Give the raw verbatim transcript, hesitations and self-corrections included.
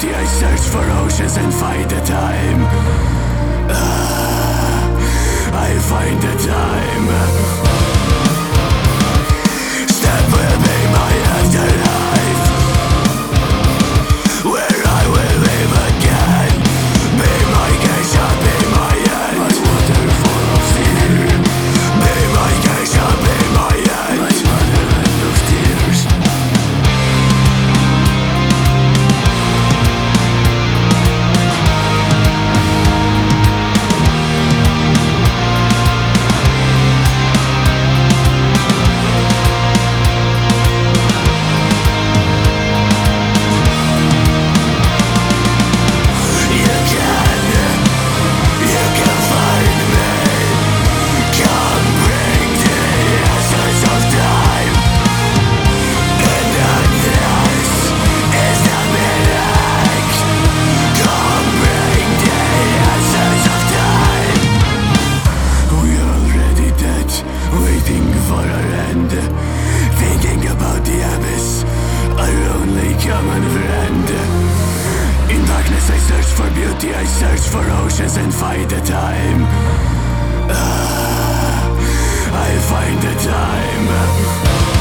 beauty, I search for oceans and find the time. Ah, I find the time. Step will be my afterlife, where I will live again. Be my geisha, be my end. My waterfall of fear. Be my geisha, be my end. My motherland of tears. Thinking about the abyss, a lonely common friend. In darkness I search for beauty, I search for oceans and find the time. Ah, I find the time.